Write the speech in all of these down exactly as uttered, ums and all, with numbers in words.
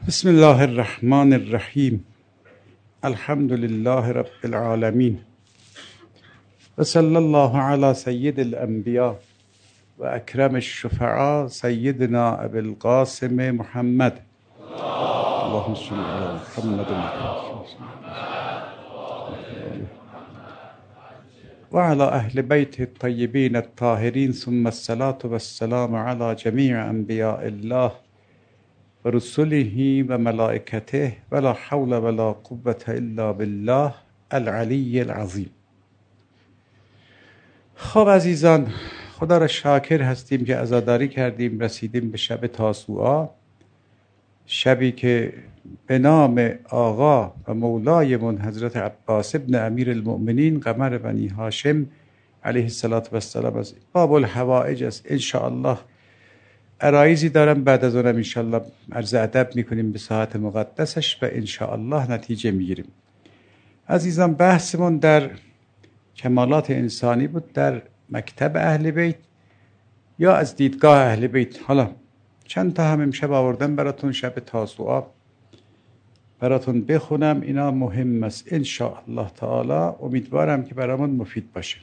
بسم الله الرحمن الرحیم. الحمد لله رب العالمین و صلی الله علی سید الانبیاء و اکرم الشفعاء سیدنا ابی القاسم محمد. اللهم صل علی محمد و علی اهل بیت الطیبین الطاهرین، ثم الصلاة والسلام علی جمیع انبیاء الله و رسله و ملائکته ولا حول ولا قوة الا بالله العلی العظیم. خب عزیزان، خدا را شاکر هستیم که عزاداری کردیم، رسیدیم به شب تاسوعا، شبی که به نام آقا و مولایمون حضرت عباس ابن امیر المؤمنین قمر بنی هاشم علیه السلام از باب الحوائج است. انشاءالله عرایزی دارم، بعد از اونم انشاءالله عرض ادب میکنیم به ساعت مقدسش و انشاءالله نتیجه میگیریم. عزیزان، بحثمون در کمالات انسانی بود در مکتب اهل بیت یا از دیدگاه اهل بیت. حالا چند تا هم امشب آوردم براتون، شب تاسوعا براتون بخونم، اینا مهم است انشاءالله تعالی. امیدوارم که برامون مفید باشه.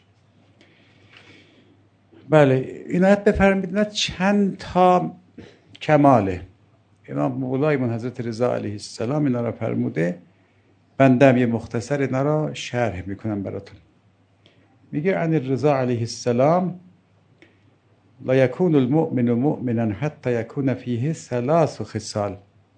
بله، عنایت بفرمایید. نه چند تا کماله امام مولایمون حضرت رضا علیه السلام اینا را فرموده، بنده هم یه مختصر اینا را شرح میکنم براتون. میگه عن الرضا علیه السلام لا یکون المؤمن مؤمنا حتی یکون فیه ثلاث خصال.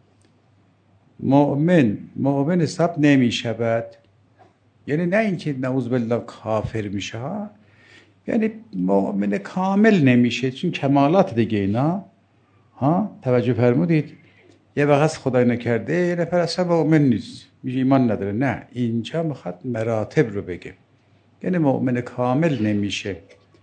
مؤمن مؤمن حساب نمی شود، یعنی نه اینکه نعوذ بالله کافر میشه ها، یعنی مؤمن کامل نمیشه، چون کمالات دیگه اینا ها. توجه فرمودید؟ یه وقت خدای نکرده یه نفر اصلا مؤمن نیست، میشه ایمان نداره. نه، اینجا میخواد مراتب رو بگه، یعنی مؤمن کامل نمیشه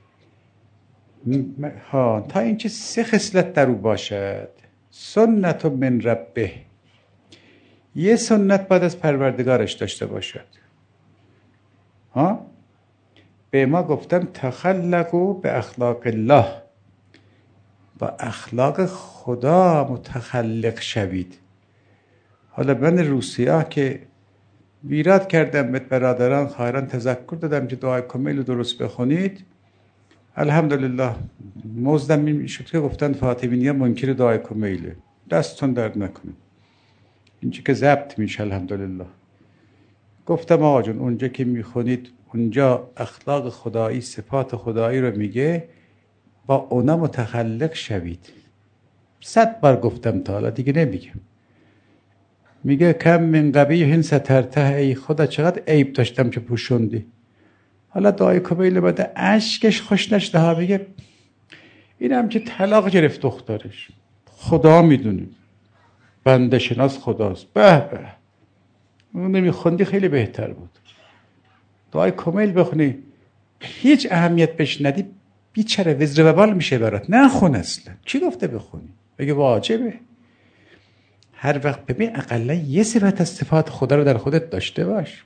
ها تا اینکه سه خصلت در او باشد. سنت من ربه، یه سنت بعد از پروردگارش داشته باشد ها. به ما گفتن تخلقوا به اخلاق الله، با اخلاق خدا متخلق شوید. حالا من روسیه که ویراد کردم به برادران خواهران، تذکر دادم که دعای کمیل رو درست بخونید. الحمدلله مزدم این شد که گفتن فاطمینی منکر دعای کمیله، دستتون درد نکنه، اینجا که ضبط میشه الحمدلله. گفتم آقا جون اونجا که میخونید اونجا اخلاق خدایی صفات خدایی رو میگه، با اونا متخلق شوید. صد بار گفتم تا حالا دیگه نمیگم. میگه کم من قبیح سترته، ای خدا چقدر عیب داشتم که پوشوندی. حالا دعای کمیل بده اشکش خوش نشده ها، میگه اینم که طلاق گرفت دخترش، خدا میدونه، بنده شناس خداست. به به، اون نمیخوندی خیلی بهتر بود. دعای کمیل بخونی هیچ اهمیت بهش ندی، بیچاره وزر و بال میشه برات. نه خون اصلا، کی گفته بخونی؟ بگه واجبه. هر وقت ببین اقلا یه صفت از صفات خدا رو در خودت داشته باش.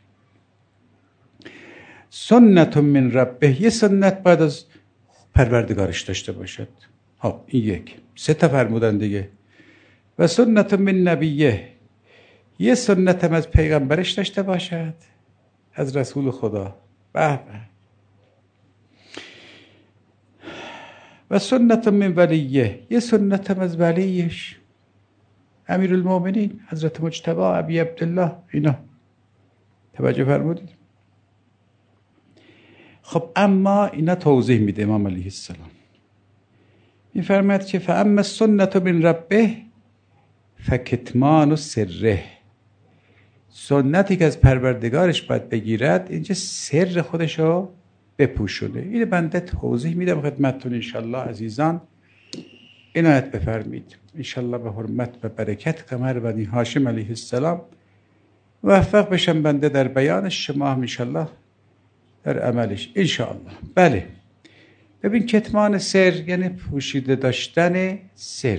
سنت من ربه، یه سنت بعد از پروردگارش داشته باشد. ها این یک، سه تا فرمودن دیگه. و سنت من نبیه، یه سنت هم از پیغمبرش داشته باشد، از رسول خدا. به به. و سنت من ولیه، یه سنت هم از ولیش، امیر المؤمنین حضرت مجتبی ابی عبدالله. اینا توجه فرمودید؟ خب اما اینا توضیح میده امام علیه السلام. میفرماید که فاما السنت من ربه فکتمان سره، سنتی که از پروردگارش باید بگیرد اینجا سر خودشو بپوشونه. این بنده توضیح میدم خدمتتون انشالله. عزیزان عنایت بفرمید انشالله. به حرمت و برکت قمر بنی هاشم علیه السلام موفق بشم بنده در بیانش، شما هم انشالله در عملش انشالله. بله، ببین کتمان سر یعنی پوشیده داشتن سر.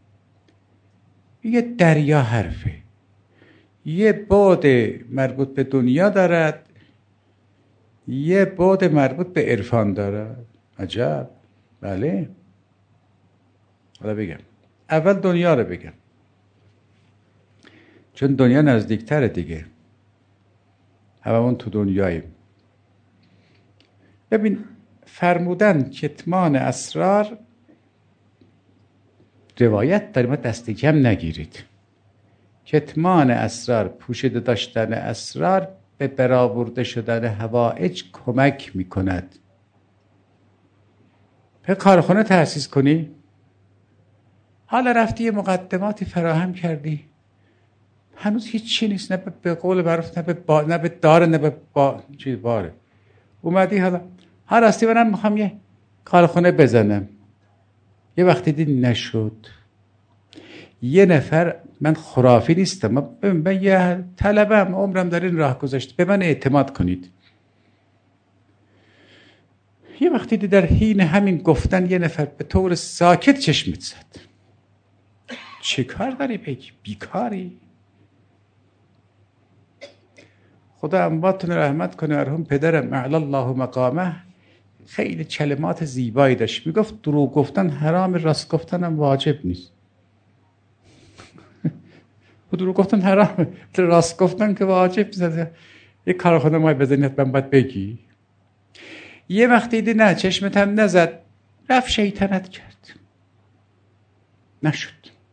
یه دریا حرفه، یه بعد مربوط به دنیا دارد، یه بعد مربوط به عرفان دارد. عجب. بله، حالا بگم اول دنیا رو بگم. چون دنیا نزدیکتره دیگه، هممون تو دنیاییم. ببین فرمودن کتمان اسرار روایت داریم، دست کم نگیرید. کتمان اسرار، پوشیده داشتن اسرار به برآورده شدن حوائج کمک میکند. به کارخانه تأسیس کنی، حالا رفتی یه مقدماتی فراهم کردی، هنوز هیچی نیست، نه به قول معروف، نه به با... نه به داره، نه به با... چی باره. اومدی حالا هر راستی منم میخوام یه کارخانه بزنم، یه وقتی دید نشد. یه نفر، من خرافی نیستم، من یه طلبم، عمرم در این راه گذاشته، به من اعتماد کنید. یه وقتی دید در حین همین گفتن یه نفر به طور ساکت چشمت زد، چه کار داری بگی؟ بیکاری؟ خدا امواتون رحمت کنه، مرحوم پدرم اعلی الله مقامه خیلی کلمات زیبایی داشت، میگفت دروغ گفتن حرام، راست گفتن هم واجب نیست. دروغ گفتن حرام، راست گفتن که واجب نیست. یک کارخانه مای بزنید من باید بگی. یه وقتی دیدی نه چشمت هم نزد، رفت شیطنت کرد، نشد.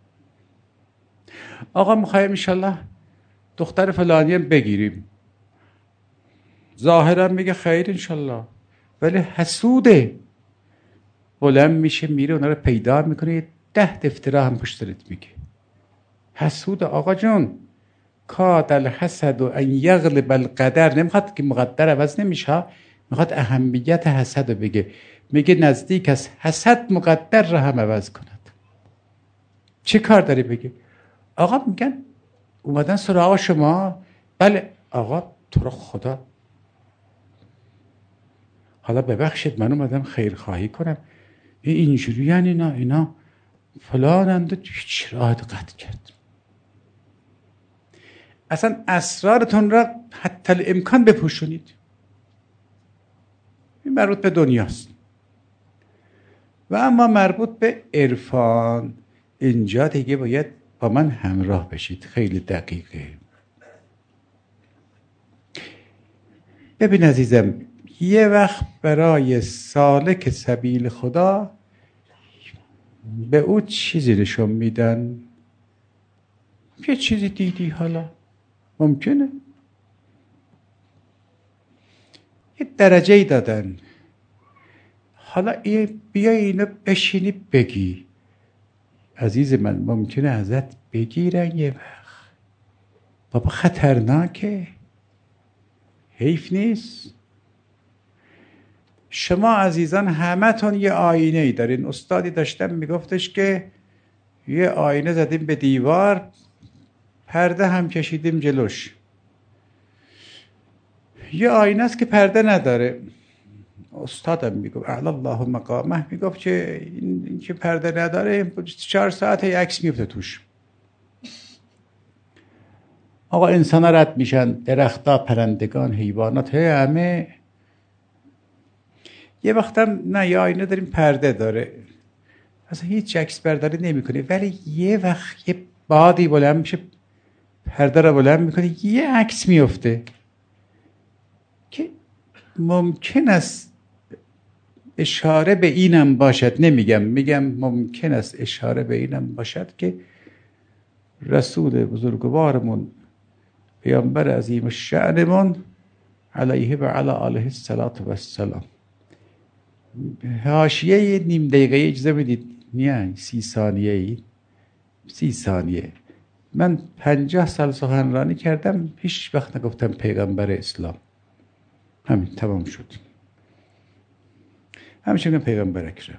آقا میخوایم انشالله دختر فلانی هم بگیریم، ظاهرا میگه خیر انشالله، ولی حسوده، بلند میشه میره اونا رو پیدا میکنه، ده دفتره هم پشت سرت میگه حسود. آقا جون کاد الحسد و ان یغلب القدر، نمیخواد که مقدر عوض نمیشه، میخواد اهمیت حسد رو بگه، میگه نزدیک از حسد مقدر رو هم عوض کند. چه کار داری بگه؟ آقا میگن اومدن سراغ شما. بله آقا تو رو خدا حالا ببخشید من اومدم خیرخواهی کنم، اینجوری یعنی نه اینا فلانند، هیچ راحت قطع کرد. اصلا اسرارتون را حتی الامکان بپوشونید. این مربوط به دنیاست. و اما مربوط به عرفان، اینجا دیگه باید با من همراه بشید، خیلی دقیقه. ببین عزیزم، یه وقت برای سالک سبیل خدا به او چیزی نشون میدن، یه چیزی دیدی، حالا ممکنه یه درجه‌ای دادن، حالا بیا اینو بشینی بگی. عزیز من ممکنه ازت بگیرن یه وقت، بابا خطرناکه، حیف نیست. شما عزیزان همه تون یه آینه ای دارین. استادی داشتم میگفتش که یه آینه زدیم به دیوار، پرده هم کشیدیم جلوش. یه آینه است که پرده نداره. استادم میگفت اعلی الله مقامه، میگفت که این که پرده نداره چهار ساعت عکس میفته توش. آقا انسان ها رد میشن، درختها، پرندگان، حیوانات، همه. یه وقتم نه یه آینه داریم پرده داره، اصلا هیچ عکس برداری نمی کنه، ولی یه وقت یه بادی بلند میشه پرده رو بلند میکنه، یه عکس میفته که ممکن است اشاره به اینم باشد، نمیگم، میگم ممکن است اشاره به اینم باشد که رسول بزرگوارمون، پیامبر عظیم الشأنمون علیه و علی آله الصلاة و السلام، حاشیه نیم دقیقه اجازه بدید، نه سی ثانیه، سی ثانیه. من پنجاه سال سخنرانی کردم، هیچ وقت نگفتم پیغمبر اسلام، همین تمام شد. همیشه میگم پیغمبر اکرم.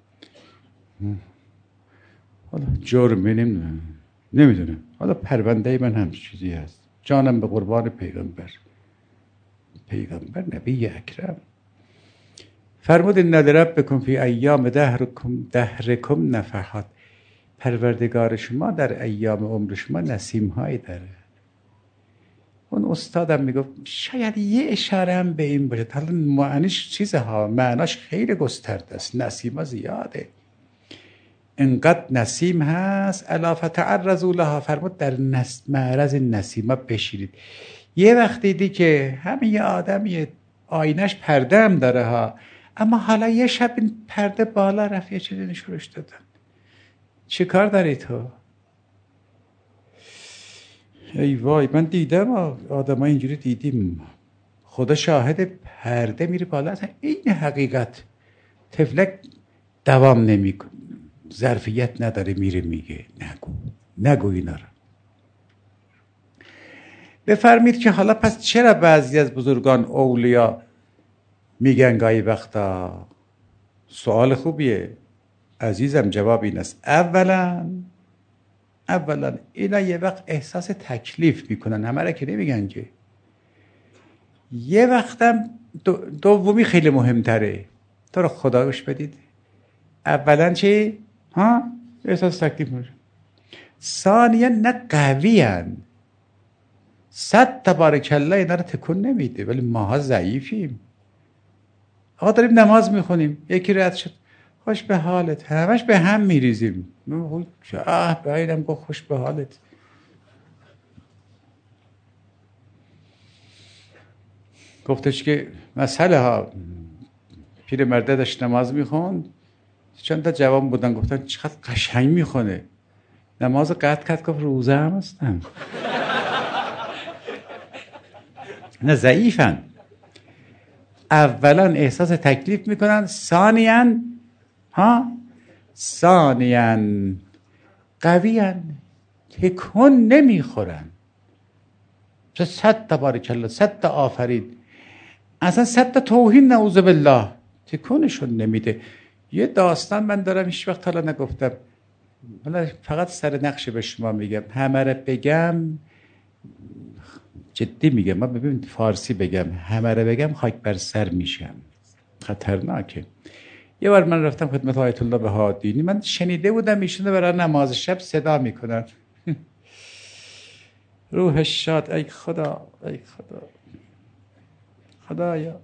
حالا جرمه نمیدونم نمیدونم حالا پرونده من هم چیزی هست، جانم به قربان پیغمبر، پیغمبر نبی اکرم. فرمود ان لربکم فی ایام دهرکم دهرکم نفحات، پروردگار شما در ایام عمر شما نسیم هایی داره. اون استادم میگفت شاید یه اشاره هم به این باشه، حالا معنیش چیزه ها، معناش خیلی گسترده است، نسیما زیاده. انقدر نسیم هست الا فتعرضوا لها، فرمود در نس... معرض نسیما بشینید. یه وقت دیدی که همین یه آدم یه آینش پرده هم داره ها، اما حالا یه شب این پرده بالا رفت یه چیزی نشورش دادن. چه کار داری تو؟ ای وای من دیدم آدم ها اینجوری دیدیم، خدا شاهد، پرده میره بالا، اصلا این حقیقت. تفلک دوام نمی کن، ظرفیت نداره، میره میگه نگو نگو اینا رو. بفرمید که حالا پس چرا بعضی از بزرگان اولیا میگن گاهی وقتا؟ سوال خوبیه عزیزم، جواب این است. اولا اولا اینا یه وقت احساس تکلیف میکنن، همه را که نمیگن که. یه وقتم دو دومی خیلی مهمتره، تو رو خدا گوش بدید. اولا چی؟ ها؟ احساس تکلیف میکنن. ثانیا نه قوی هن. صد تبارکالله اینا رو تکون نمیده، ولی ماها ضعیفیم. آقا داریم نماز میخونیم، یکی رد شد خوش به حالت، همش به هم میریزیم. آه باید گفت خوش به حالت. گفتش که مسئله ها، پیر مرده داشت نماز میخوند، چند تا جوان بودن گفتن چقدر قشنگ میخونه. نماز قطع کرد گفت روزه هم هستم. نه ضعیفن. اولا احساس تکلیف میکنن، ثانیاً ها ثانیاً قویان، تکون نمیخورن. صد تبارکالله، صد تا آفرین، اصلا صد تا توهین نعوذ بالله، تکونشون نمیده. یه داستان من دارم هیچ وقت حالا نگفتم، حالا فقط سر نقش به شما میگم، همه رو بگم جدی میگم، من ببین فارسی بگم همه رو بگم خاک بر سر میشم، خطرناکه. یه بار من رفتم خدمت آیت الله بهادینی، من شنیده بودم ایشون برای نماز شب صدا میکنن. روحش شاد، ای خدا ای خدا خدایا.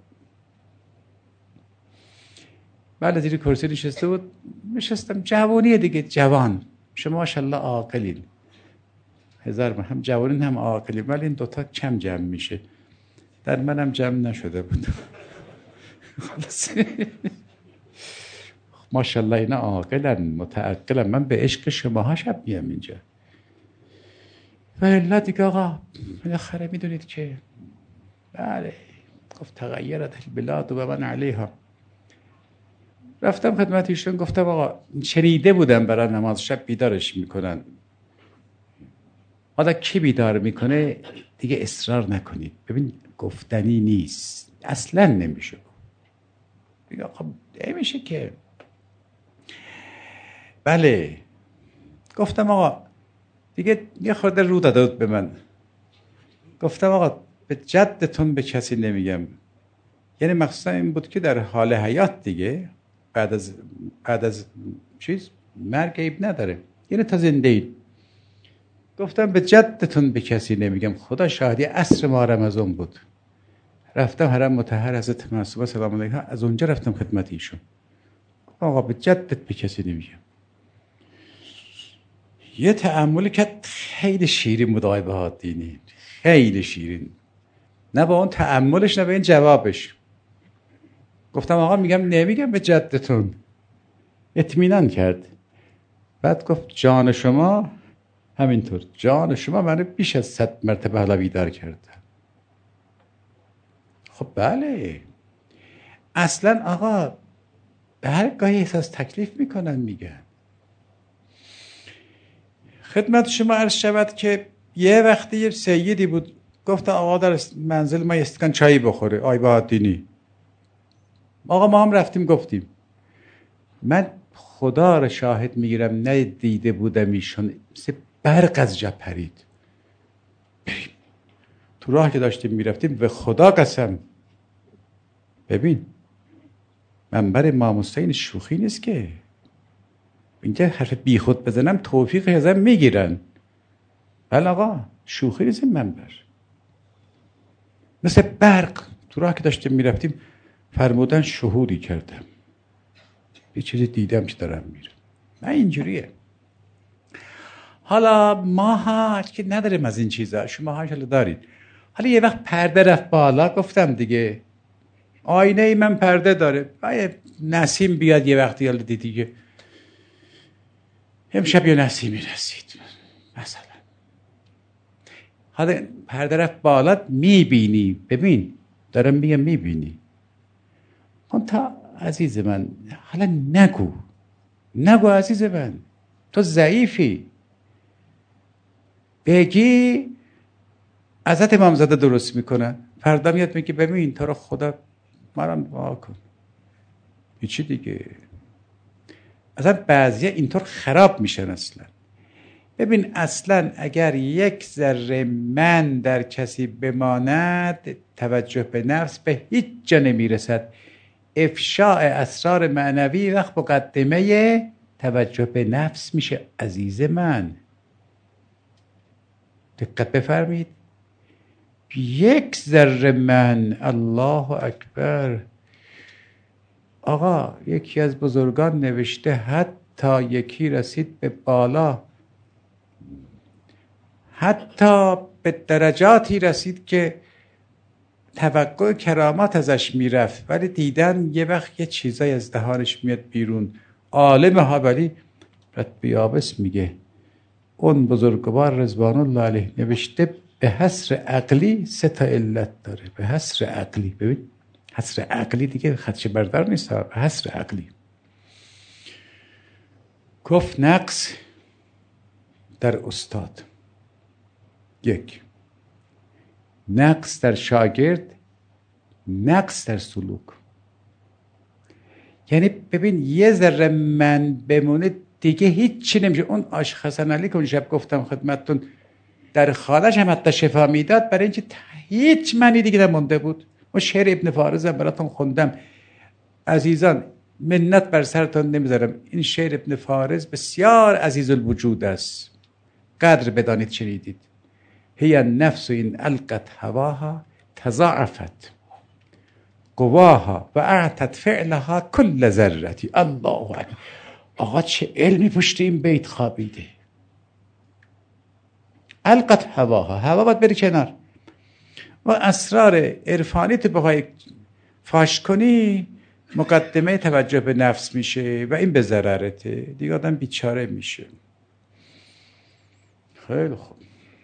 بله زیر کرسی نشسته بود، نشستم، جوانی دیگه، جوان، شما ماشاءالله عاقلین، هزار من هم جوانین هم عاقلین، ولی این دوتا کم جمع میشه، در منم جمع نشده بود. خلاص ماشاءالله اینا عاقلن متعقلن، من به عشق شماها شب میام اینجا. و الا دیگه آقا بالاخره میدونید که بله گفت تغیرت البلاد و من علیها. رفتم خدمت ایشون گفتم آقا شنیده بودم برای نماز شب بیدارش میکنن، حالا کی بیدار میکنه دیگه اصرار نکنید، ببین گفتنی نیست، اصلا نمیشه دیگه آقا، نمیشه که. بله گفتم آقا دیگه یه خورده رو داده به من، گفتم آقا به جدتون به کسی نمیگم، یعنی مقصود این بود که در حال حیات دیگه بعد از بعد از چیز مرگ عیب نداره، یعنی تا زنده اید. گفتم به جدتون به کسی نمیگم، خدا شاهدی عصر ما رمضان بود، رفتم حرم مطهر حضرت معصومه سلام علیها، از اونجا رفتم خدمت ایشون، آقا به جدت به کسی نمیگم. یه تأملی که خیلی شیرین بود آقای بهادینی، خیلی شیرین، نه با اون تأملش نه به این جوابش. گفتم آقا میگم نمیگم به جدتون، اطمینان کرد. بعد گفت جان شما همینطور، جان شما منو بیش از صد مرتبه حالا بیدار کرد. خب بله اصلا آقا به هر گاهی احساس تکلیف میکنن میگن. خدمت شما عرض شود که یه وقتی یه سیدی بود گفت آقا در منزل ما استکان چایی بخوره، آی بهادینی. آقا ما هم رفتیم گفتیم، من خدا را شاهد میگیرم ندیده بودم ایشون مثل برق از جا پرید. بریم تو راه که داشتیم میرفتیم به خدا قسم، ببین منبر امام حسین شوخی نیست که، اینجا حرف بی خود بزنم توفیق ازم میگیرن. بله آقا شوخی نیست این منبر، مثل برق تو راه که داشتیم میرفتیم فرمودن شهودی کردم، یه چیزی دیدم که دارم میرم. نه اینجوریه. حالا ما ها که نداریم از این چیزا، شما ها انشالله دارید. حالا یه وقت پرده رفت بالا، گفتم دیگه آینه ای من پرده داره، باید نسیم بیاد یه وقتی، حالا دیدی که امشب یه نسیمی رسید مثلا، حالا پرده رفت بالا میبینی، ببین دارم میگم میبینی. اون تا عزیز من حالا نگو نگو عزیز من، تو ضعیفی. بگی حضرت امامزاده درست میکنن، فردا میاد میگه ببین تو رو خدا مرام دعا کن. چی دیگه؟ اصلا بعضی اینطور خراب میشن اصلا. ببین اصلا اگر یک ذره من در کسی بماند، توجه به نفس به هیچ جا نمیرسد. افشاء اسرار معنوی وقت مقدمه توجه به نفس میشه عزیز من. دقت بفرمید. یک ذره من، الله اکبر. آقا یکی از بزرگان نوشته حتی یکی رسید به بالا، حتی به درجاتی رسید که توقع کرامات ازش میرفت، ولی دیدن یه وقت یه چیزای از دهانش میاد بیرون. عالم ها ولی رد بیابس میگه اون بزرگوار رضوان الله علیه نوشته به حصر عقلی سه تا علت داره. به حصر عقلی، ببین حصر عقلی دیگه خدشه بردار نیست، به حصر عقلی. گفت نقص در استاد، یک نقص در شاگرد، نقص در سلوک. یعنی ببین یه ذره من بمونه دیگه هیچی نمیشه. اون عاشق حسن علی که اون شب گفتم خدمتتون در خالش هم حتی شفا میداد، برای اینکه هیچ معنی دیگه نمونده بود. اون شعر ابن فارض هم براتون خوندم عزیزان، منت بر سرتون نمیذارم. این شعر ابن فارض بسیار عزیز الوجود است، قدر بدانید شنیدید. هی النفس این القت هواها تضاعفت قواها و اعتت فعلها کل ذرتی. الله اکبر. آقا چه علمی پشت این بیت خوابیده. القت هواها، هوا باید بری کنار. و اسرار عرفانی تو بخوای فاش کنی مقدمه توجه به نفس میشه و این به ضررته دیگه، آدم بیچاره میشه. خیلی خوب،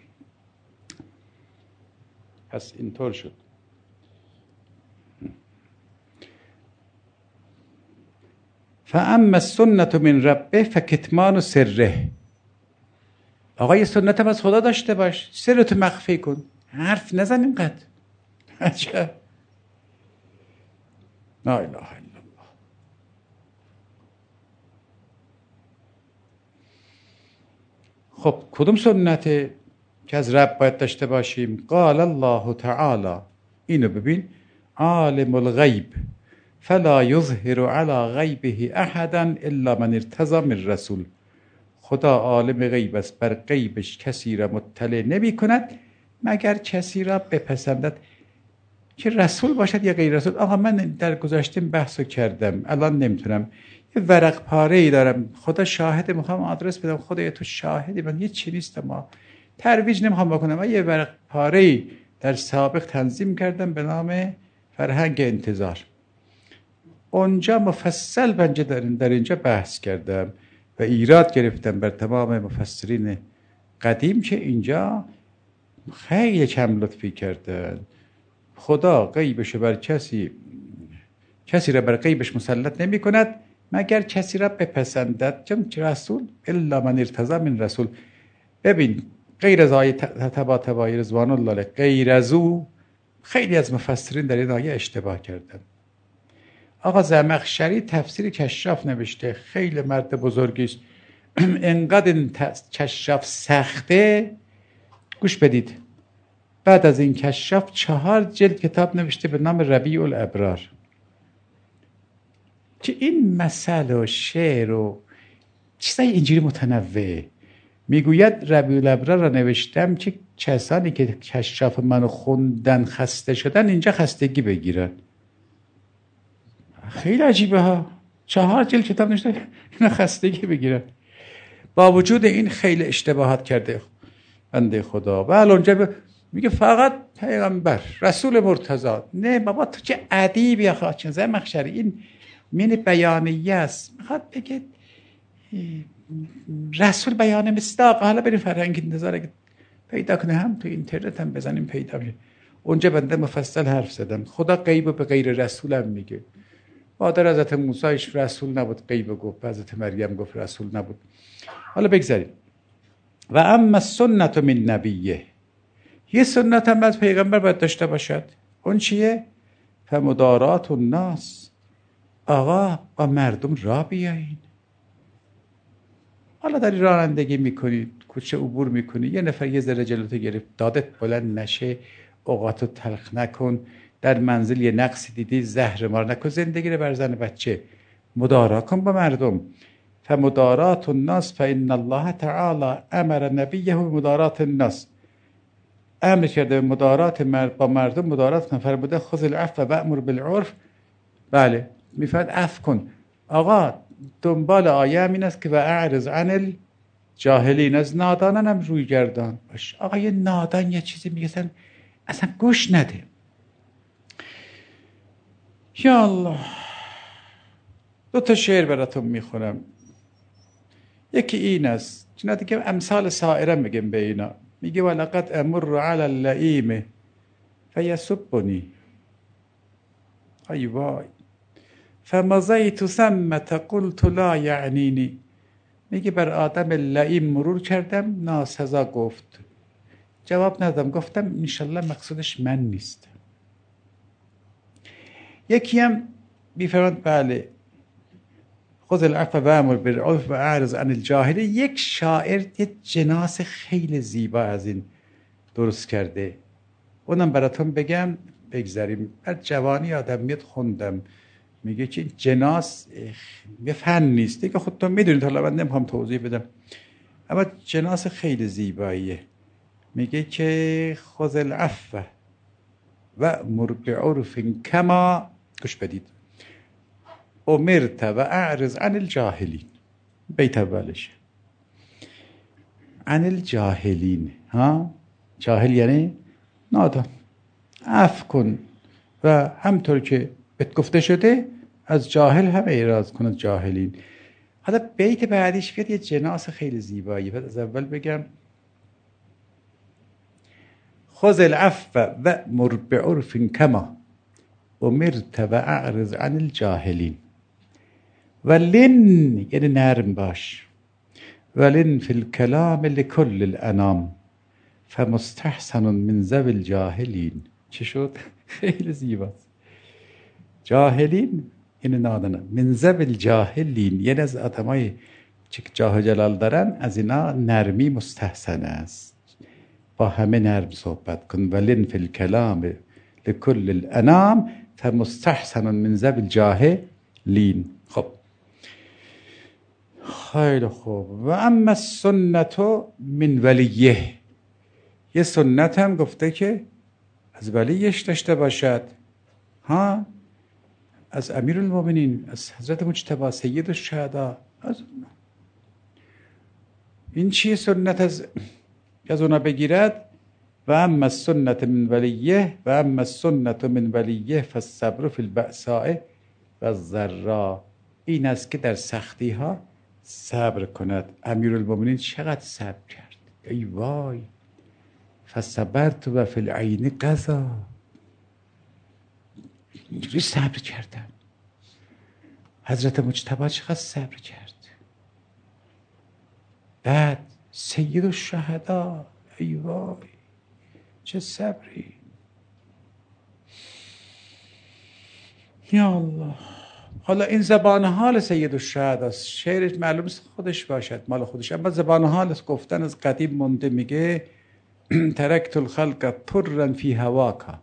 پس اینطور شد. فاما السنة من ربه فکتمان سره. آقا یه سنت هم از خدا داشته باش، سرتو مخفی کن، حرف نزن اینقدر. عجب. لا اله الا الله. خب کدوم سنته که از رب باید داشته باشیم؟ قال الله تعالی، اینو ببین، عالم الغیب فلا یظهر علی غیبه احدا الا من ارتضی من رسول. خدا عالم غیب است، بر غیبش کسی را مطلع نمی کند مگر کسی را بپسندد که رسول باشد یا غیر رسول. آقا من در گذشته بحثو کردم، الان نمیتونم. یه ورق پاره ای دارم، خدا شاهد، میخوام آدرس بدم، خدای تو شاهدی، من هیچ چی نیستم، ما ترویج نمیخوام بکنم. من یه ورق پاره ای در سابق تنظیم کردم به نام فرهنگ انتظار. اونجا مفصل بنجه در اینجا بحث کردم و ایراد گرفتم بر تمام مفسرین قدیم که اینجا خیلی کم لطفی کردن. خدا غیبش بر کسی کسی را بر غیبش مسلط نمی کند مگر کسی را بپسندد، چون رسول الا من ارتضی من رسول. ببین غیر از آیه تبا تبای رضوان الله، غیر از او خیلی از مفسرین در این آیه اشتباه کردن. آقا زمخشری تفسیر کشاف نوشته، خیلی مرد بزرگی است. انقدر این کشاف سخته، گوش بدید، بعد از این کشاف چهار جلد کتاب نوشته به نام ربیع الابرار که این مسئله و شعر و چیزای اینجوری متنوعه. میگوید ربیع الابرار را نوشتم که کسانی که کشاف منو خوندن خسته شدن اینجا خستگی بگیرن. خیلی عجیبه ها. چهار جلد کتاب نوشته اینا خستگی بگیرن. با وجود این خیلی اشتباهات کرده بنده خدا. و اونجا ب... میگه فقط پیغمبر رسول مرتضی. نه بابا تو چه ادیبی آخه چه زمخشری، این من بیانیه است. میخواد بگه رسول بیان مصداق. حالا بریم فرهنگ انتظار پیدا کنه، هم تو اینترنت هم بزنیم پیدا میشه. اونجا بنده مفصل حرف زدم. خدا غیب به غیر رسول هم میگه. مادر حضرت موسیش رسول نبود، غیب گفت. حضرت مریم گفت رسول نبود. حالا بگذاریم. و اما سنت من نبیه، یه سنت هم از پیغمبر باید داشته باشد. اون چیه؟ فمدارات الناس، آقا با مردم را بیایین. حالا داری رانندگی میکنی، کوچه عبور میکنی، یه نفر یه ذره جلوتو گرفت، دادت بلند نشه، اوقاتو تلخ نکن. در منزل یه نقصی دیدی، زهر مار نکن، زندگی رو بر زن بچه مدارا کن با مردم. فمدارات الناس فإن الله تعالی امر نبیه بمدارات الناس، امر کرده مدارات مرد با مردم مدارات کن. فرموده خذ العفو وأمر بالعرف. بله میفرد عفو کن. آقا دنبال آیه همین است که و اعرض عن الجاهلین، از نادانان هم روی گردان باش. آقا یه نادان یه چیزی میگه اصلا, اصلا گوش نده. یا الله، دو تا شعر براتون میخونم. یکی این است، چون دیگه امثال سائره میگم به اینا. میگه ولقد امر علی اللئیم فیسبنی، ای وای، فمضیت ثمة قلت لا یعنینی. میگه بر آدم لئیم مرور کردم، ناسزا گفت، جواب ندادم، گفتم انشالله مقصودش من نیست. یکی هم میفرماد بله خذ العفو وأمر بالعرف و اعرض عن الجاهلین. یک شاعر یه جناس خیلی زیبا از این درست کرده، اونم براتون بگم بگذاریم. بعد جوانی آدم میاد خوندم، میگه که جناس یه فن نیست دیگه، خودتون میدونید، حالا من نمیخوام توضیح بدم، اما جناس خیلی زیباییه. میگه که خذ العفو وأمر بعرف کما، گوش بدید، امرت و اعرض عن الجاهلین. بیت اولش عن الجاهلین، ها، جاهل یعنی نادان. عفو کن و همطور که بهت گفته شده از جاهل هم اعراض کن، از جاهلین. حالا بیت بعدیش بیاد یه جناس خیلی زیبایی. بعد از اول بگم خذ العفو وأمر بعرف کما امرت و اعرض عن الجاهلین. ولن یعنی نرم باش، ولن فی الکلام لکل الانام فمستحسن من ذوی الجاهلین. چی شد؟ خیلی زیباست. جاهلین یعنی نادانان، من ذوی الجاهلین یعنی از آدمای که جاه و جلال دارن، از اینا نرمی مستحسن است، با همه نرم صحبت کن. ولن فی الکلام لکل الانام فمستحسن من ذوی الجاهلین. خب خیلی خوب. و اما السنت من ولیه، یه سنت هم گفته که از ولیش داشته باشد. ها، از امیر المؤمنین، از حضرت مجتبی سید الشهدا. از این چیه سنت از از اونا بگیرد؟ و اما السنت من ولیه و اما السنت من ولیه فالصبر فی البأساء و الضراء. این است که در سختی ها صبر کند. امیرالمومنین چقدر صبر کرد، ای وای. فصبرت و فی العین قضا، اینجوری صبر کردن. حضرت مجتبی چقدر صبر کرد. بعد سید الشهدا، ای وای چه صبری. یا الله. حالا این زبان حال سید الشهدا است، شعرش معلوم است خودش باشد، مال خودش، اما زبان حال گفتن از قدیم مونده. میگه ترکت الخلق طرا فی هواکا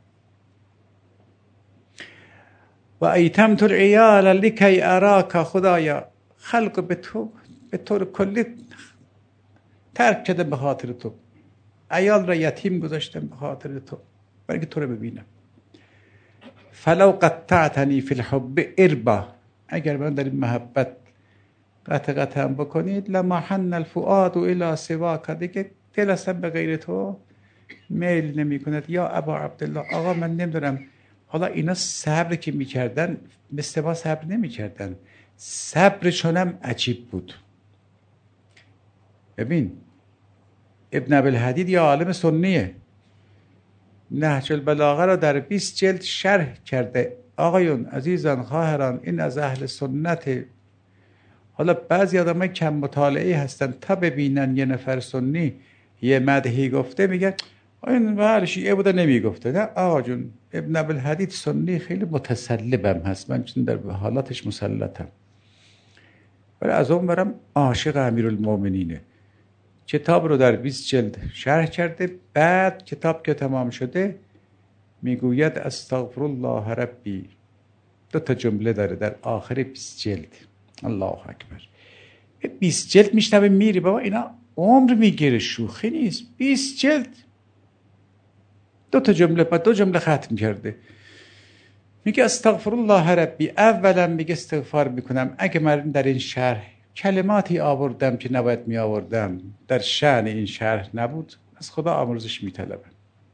و ایتمت العیال لکی اراکا. خدایا خلق به تو به طور کلی ترک کردم به خاطر تو، عیال را یتیم گذاشتم به خاطر تو، برای که تو رو ببینم. فلو قطعتنی فی الحب اربا، اگر من در این محبت قطع قطع هم بکنید لما حن الفؤاد الی سواک، دیگه دل اصلا به غیر تو میل نمی کند. یا ابا عبدالله، آقا من نمیدونم حالا اینا صبر که میکردن مثل ما صبر نمیکردن، صبرشون هم عجیب بود. ببین ابن ابوالحدید یا عالم سنیه، نهج البلاغه را در بیست جلد شرح کرده. آقایون عزیزان خواهران، این از اهل سنت. حالا بعضی آدمای کم مطالعه هستن، تا ببینن یه نفر سنی یه مدحی گفته میگن این هر شیعه بوده نمیگفته. نه آقا جون، ابن ابوالحدید سنی خیلی متسلبم هست، من چون در حالاتش مسلطم، ولی از اون برم عاشق امیرالمومنینه. کتاب رو در بیست جلد شرح کرده. بعد کتاب که تمام شده میگوید استغفر الله ربی، دو تا جمله داره در آخر بیست جلد. الله اکبر. بیست جلد میشنوه میری بابا اینا عمر میگیره، شوخی نیست. بیست جلد دو تا جمله، بعد دو جمله ختم کرده. میگه استغفر الله ربی، اولا میگه استغفار میکنم اگه من در این شرح کلماتی آوردم که نباید می آوردم، در شأن این شرح نبود، از خدا آمرزش میطلبم.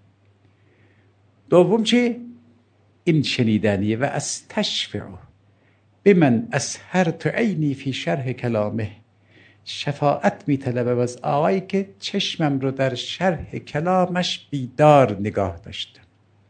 دوم چی؟ این شنیدنیه. و استشفع بمن اسهرت عینی فی شرح کلامه، شفاعت میطلبم از آقایی که چشمم رو در شرح کلامش بیدار نگاه داشتم.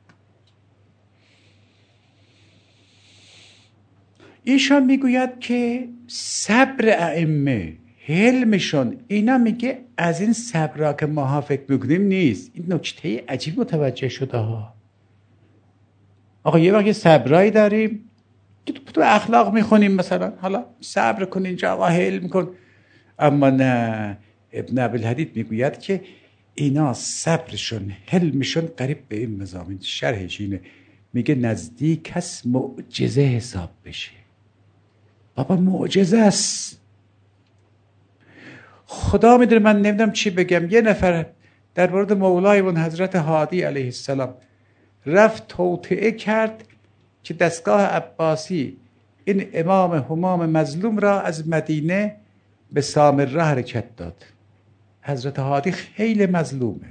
ایشان میگوید که صبر ائمه، حلمشون، اینا میگه از این صبرها که ماها فکر میکنیم نیست. این نکته عجیب متوجه شده ها. آقا یه وقت صبرایی داریم که تو اخلاق میخونیم مثلا، حالا صبر کن اینجا آقا حلم کن، اما نه، ابن ابوالحدید میگوید که اینا صبرشون حلمشون قریب به این مضامین. شرحش اینه، میگه نزدیک هست معجزه حساب بشه. بابا معجزه است. خدا میدونه من نمیدونم چی بگم. یه نفر در مورد مولایمون حضرت هادی علیه السلام رفت توطئه کرد که دستگاه عباسی این امام همام مظلوم را از مدینه به سامره حرکت داد. حضرت هادی خیلی مظلومه.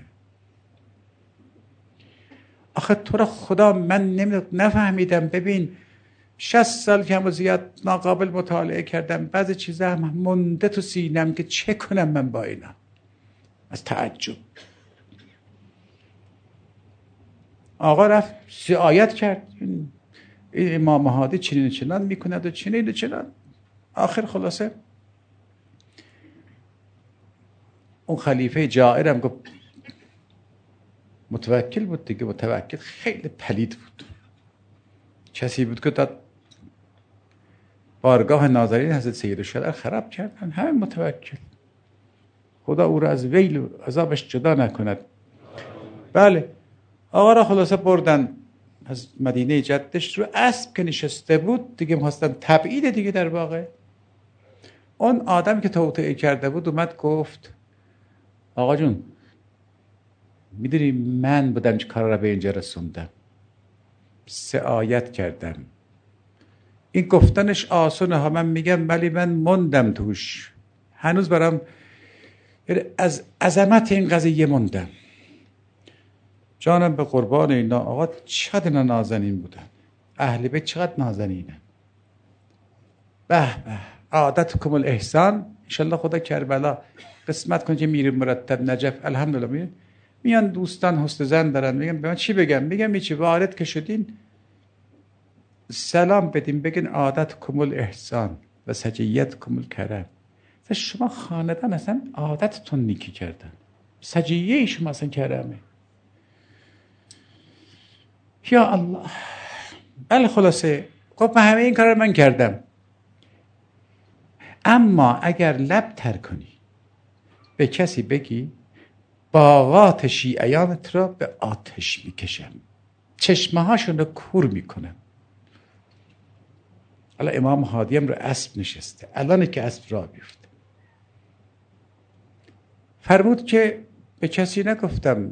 آخه تو را خدا من نفهمیدم. ببین شصت سال که هم زیاد ناقابل مطالعه کردم، بعضی چیزا هم مونده تو سینم که چه کنم من با اینا، از تعجب. آقا رفت سی آیت کرد این امام هادی چنین چنان میکند و چنین چنان. آخر خلاصه اون خلیفه جائرم گفت، متوکل بود دیگه، متوکل خیلی پلید بود، کسی بود که تا بارگاه ناظرین حضرت سیدالشهدا خراب کردن. همه متوکل، خدا او را از ویل و عذابش جدا نکند. بله آقا را خلاصه بردن از مدینه جدش، رو اسب که نشسته بود دیگه می‌خواستن تبعید دیگه. در واقع اون آدم که توطئه کرده بود اومد گفت آقا جون میدونی من بودم که کار را به اینجا رسوندم، سه آیت کردم. این گفتنش آسونه ها، من میگم ولی من موندم توش، هنوز برام از عظمت این قضیه موندم. جانم به قربان اینا. آقا چقدر اینا نازنین بودن، اهل بیت چقدر نازنینن. به به عادتکم الاحسان. انشالله خدا کربلا قسمت کنه که میریم مرتب نجف. الحمدلله میریم میان دوستان حسن زن دارن، میگم به من چی بگم؟ میگم هیچی، وارد که شدین سلام بدیم، بگین عادتکم الاحسان و سجیتکم الکرم. شما خاندان اصلا عادتتون نیکی کردن، سجیه شما اصلا کرمه. یا الله. بله خلاصه خب من همه این کار رو من کردم. اما اگر لب تر کنی به کسی بگی باغات شیعیانت را به آتش میکشم، چشمه هاشون رو کور میکنم. حالا امام هادی هم رو اسب نشسته، الان که اسب را بیفته. فرمود که به کسی نگفتم،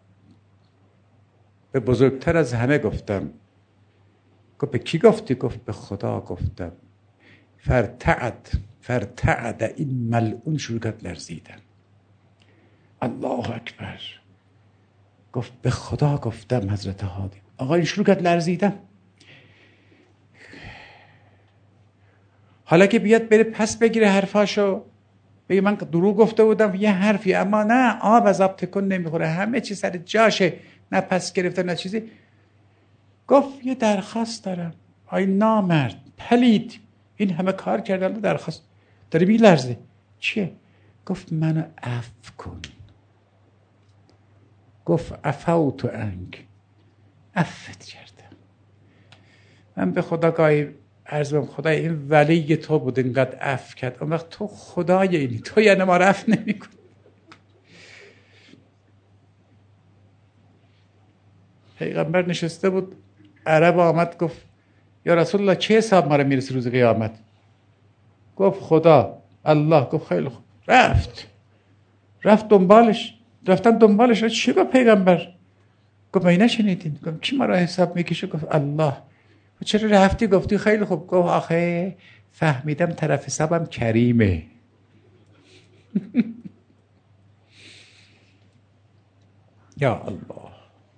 به بزرگتر از همه گفتم. گفت به کی گفتی؟ گفت به خدا گفتم. فرتعد فرتعد این ملعون شروع کرد لرزیدن. الله اکبر. گفت به خدا گفتم حضرت هادی. آقا این شروع کرد لرزیدن. حالا که بیاد بره پس بگیره حرفاشو، بگه من دروغ گفته بودم یه حرفی، اما نه، آب از آب تکون نمیخوره، همه چی سر جاشه، نه پس گرفته نه چیزی. گفت یه درخواست دارم. آی نامرد پلید، این همه کار کرده، درخواست داری میلرزه. چیه؟ گفت منو عفو کن. گفت عفوت عنک، عفوت کردم. من به خدا گاهی عرض بهم خدای این ولی تو بود اینقدر عفو کرد. اون وقت تو خدای اینی، تو یعنی ما عفو نمی‌کنی. پیغمبر نشسته بود، عرب آمد گفت یا رسول الله چه حساب ما رو میرسه روز قیامت؟ گفت خدا الله. گفت خیلی خوب. رفت رفت دنبالش رفتن دنبالش. چی گفت پیغمبر؟ گفت ما نشنیدین؟ گفت کی ما را حساب میکشه؟ گفت الله. چرا رفتی؟ گفتی خیلی خوب. گفت آخه فهمیدم طرف حسابم کریمه. یا الله.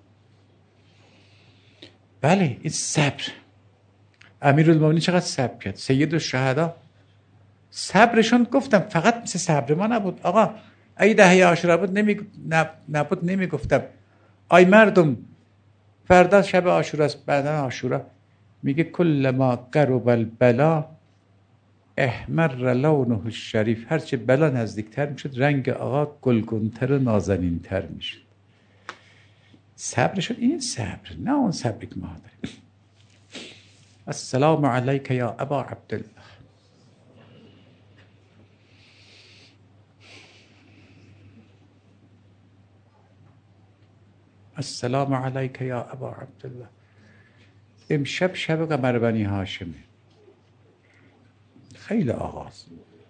بله این صبر. امیرالمومنین چقدر صبر کرد. سید الشهدا صبرشون گفتم فقط مثل صبر ما نبود. آقا اگه دهه عاشورا بود نمی نبود نمیگفتم آی مردم فردا شب عاشورا است، بعدا عاشورا میگه کل ما قرب البلا احمر لونه الشریف. هرچه بلا نزدیکتر میشد رنگ آقا گلگونتر و نازنینتر میشد. صبرشون این صبر، نه اون صبری که ما داریم. السلام علیک یا ابا عبدالله. السلام علیک یا ابا عبدالله. امشب شب قمر بنی هاشمه. خیلی آغاز.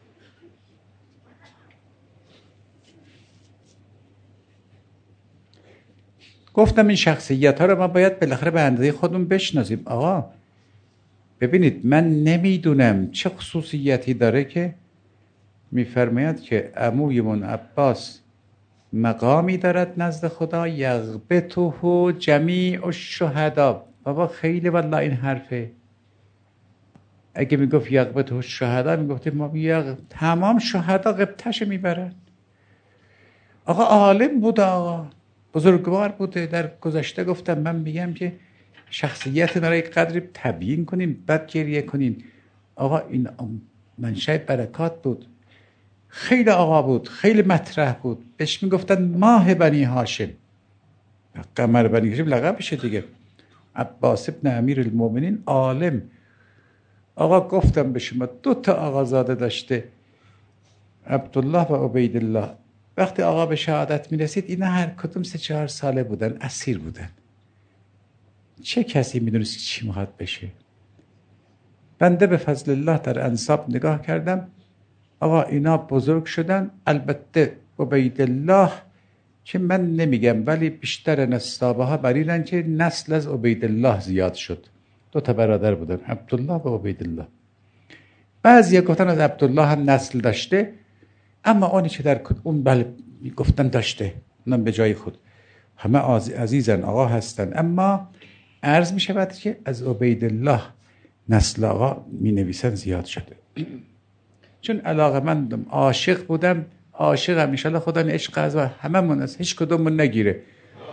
گفتم این شخصیت ها رو ما باید بالاخره به اندازه خودمون بشناسیم. آقا ببینید من نمیدونم چه خصوصیتی داره که میفرماید که عمویمون عباس مقامی دارد نزد خدا یغبطه جمیع الشهدا. بابا خیلی والله این حرفه. اگه میگفت یغبطه الشهدا میگفتیم ما یغ... تمام شهدا غبطش میبرن. آقا عالم بوده، آقا بزرگوار بوده. در گذشته گفتم من میگم که شخصیت ما را یک قدری تبیین کنیم بعد گریه کنیم. آقا این منشأ برکات بود. خیلی آقا بود، خیلی مطرح بود. بهش میگفتن ماه بنی هاشم، قمر بنی هاشم لقبشه دیگه. عباس ابن امیرالمومنین عالم. آقا گفتم به شما دو تا آقازاده داشته، عبدالله و عبیدالله. وقتی آقا به شهادت میرسید اینا هر کدوم سه چهار ساله بودن، اسیر بودن. چه کسی میدونست چی میخواد بشه؟ بنده به فضل الله در انساب نگاه کردم، آقا اینا بزرگ شدن. البته عبیدالله که من نمیگم ولی بیشتر نسابه ها بریدن که نسل از عبیدالله زیاد شد. دو تا برادر بودن، عبدالله و عبیدالله. بعضی گفتن از عبدالله هم نسل داشته، اما اونی که در اون بله گفتن داشته، اونم به جای خود. همه عزیزن، آقا هستن، اما عرض می شود که از عبیدالله نسل آقا می نویسن زیاد شده. چون علاقه مندم، عاشق بودم، عاشقم. انشالله خدا این عشق از همه من از هیچ کدومون نگیره.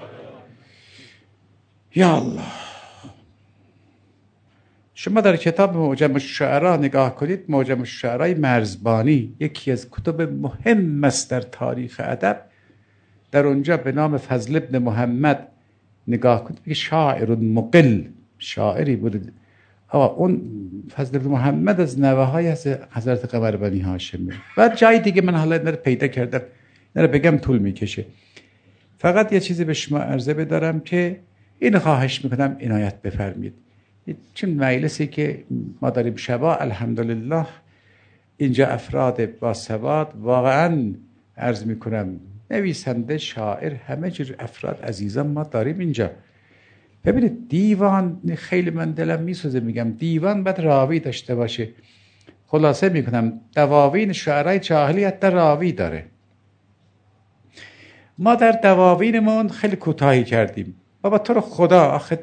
یا الله. شما در کتاب معجم الشعرا نگاه کنید، معجم الشعرای مرزبانی یکی از کتب مهم است در تاریخ ادب. در اونجا به نام فضل ابن محمد نگاه کنید که شاعر مقل، شاعری بود. آقا اون فضل ابن محمد از نوه های حضرت قمر بنی هاشمه. بعد جای دیگه من حالا اینا رو پیدا کردم، اینا رو بگم طول میکشه. فقط یه چیزی به شما عرضه بدارم که این خواهش میکنم عنایت بفرمید. چون مجلسی که ما داریم شبا الحمدلله اینجا افراد با سواد، واقعا عرض میکنم نویسنده، شاعر، همه جور افراد عزیزان ما داریم اینجا. ببینید دیوان خیلی من دلم میسوزه، میگم دیوان باید راوی داشته باشه. خلاصه میکنم دواوین شعرهای جاهلیت در راوی داره. ما در دواوینمون خیلی کوتاهی کردیم. بابا تو رو خدا آخه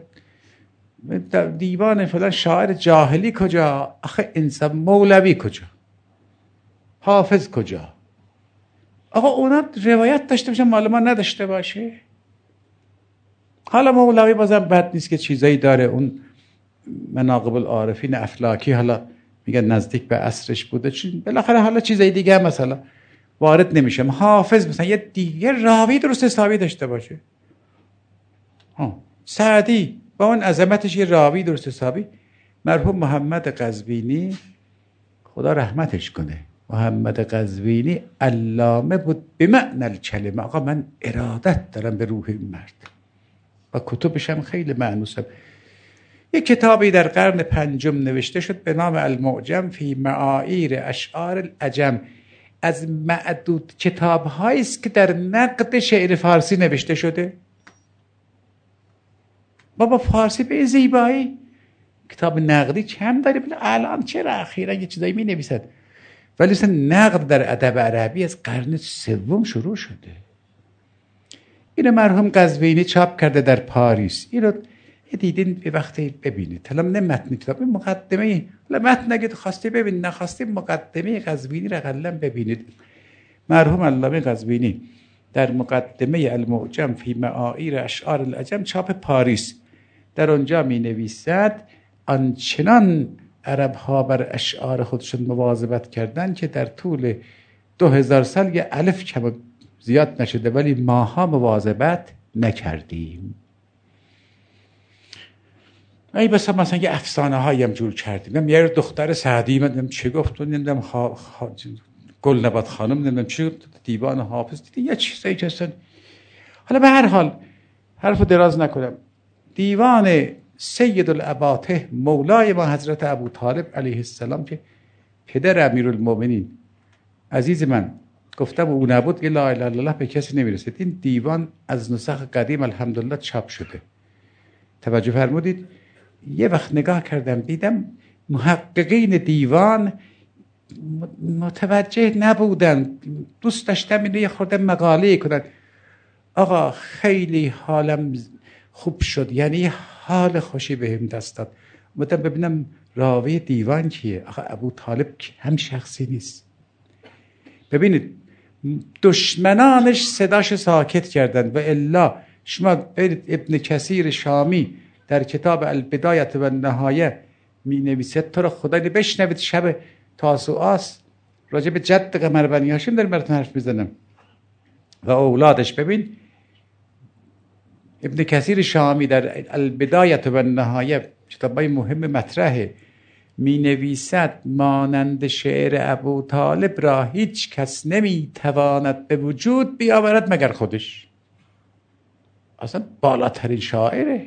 دیوان فلان شاعر جاهلی کجا؟ آخه انسان مولوی کجا؟ حافظ کجا؟ آقا اونا روایت داشته باشه مال ما نداشته باشه. حالا مولوی بازم بد نیست که چیزایی داره، اون مناقب العارفین افلاکی حالا میگن نزدیک به عصرش بوده، چون بالاخره حالا چیزای دیگه مثلا وارد نمیشه. حافظ مثلا یه دیگه راوی درست حسابی داشته باشه. ها سعدی با اون عظمتش یه راوی درست حسابی. مرحوم محمد قزوینی خدا رحمتش کنه، محمد قزوینی علامه بود به معنی الکلمه. آقا من ارادت دارم به روح این مرد و کتبش هم خیلی معنوسه. یک کتابی در قرن پنجم نوشته شد به نام المعجم فی معایر اشعار العجم. از معدود کتاب‌هایی است که در نقد شعر فارسی نوشته شده. بابا فارسی به زیبایی کتاب نقدی کم داره، الان چرا اخیرا یه چیزایی می نویسد، ولی مثلا نقد در ادب عربی از قرن سوم شروع شده. اینو مرحوم قزوینی چاپ کرده در پاریس. اینو دیدین به وقتی ببینید. حالا نه متن کتاب، مقدمه، حالا متن اگه خواستی ببین نخواستی مقدمه قزوینی را قلم ببینید. مرحوم علامه قزوینی در مقدمه المعجم فی معایر اشعار العجم چاپ پاریس در آنجا می نویسد آنچنان عرب ها بر اشعار خودشون مواظبت کردن که در طول دو هزار سال یه الف کم زیاد نشده، ولی ماها مواظبت نکردیم. ای بس مثلا یه افسانه هایی هم جور کردیم. یه دختر سعدی من چه گفت و نمیدونم خا... خا... گل نبات خانم نمیدونم چه دیوان حافظ دیدی یه چیزایی که اصلا. حالا به هر حال حرف دراز نکنم، دیوان سید الاباطه مولای ما حضرت ابو طالب علیه السلام که پدر امیرالمومنین عزیز من گفتم او نبود که لا اله الا الله به کسی نمیرسید. این دیوان از نسخ قدیم الحمدلله چاپ شده. توجه فرمودید؟ یه وقت نگاه کردم دیدم محققین دیوان متوجه نبودن، دوست داشتم اینو یه خورده مقاله کنن. آقا خیلی حالم خوب شد، یعنی حال خوشی بهم دست داد. اومدم ببینم راوی دیوان کیه. آقا ابو طالب هم شخصی نیست. ببینید دشمنانش صداش ساکت کردن و الا شما برید ابن کثیر شامی در کتاب البدایه و النهایه می نویسد تو رو خدا بشنوید شب تاسوعاست راجع به جد قمر بنی هاشم در براتون حرف میزنم و اولادش. ببین ابن کثیر شامی در البدایه و النهایه کتابای مهم مطرحه می نویسد مانند شعر ابو طالب را هیچ کس نمی تواند به وجود بیاورد مگر خودش. اصلا بالاترین شاعره.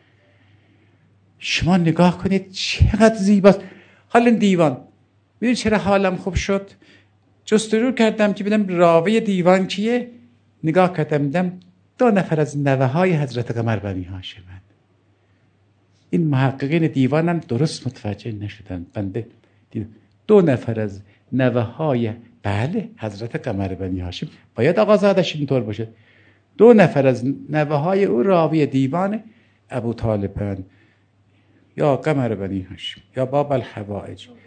شما نگاه کنید چقدر زیباست. حالا دیوان میدونی چرا حالم خوب شد؟ جستجو کردم که ببینم راوی دیوان کیه. نگاه کردم دیدم دو نفر از نوه های حضرت قمر بنی هاشمن. این محققین دیوان هم درست متوجه نشدن. بنده دو نفر از نوه های بله حضرت قمر بنی هاشم باید آقازادش اینطور باشه. دو نفر از نوه های او راوی دیوان ابو طالبن، یا قمر بنی هاشم یا باب الحوائج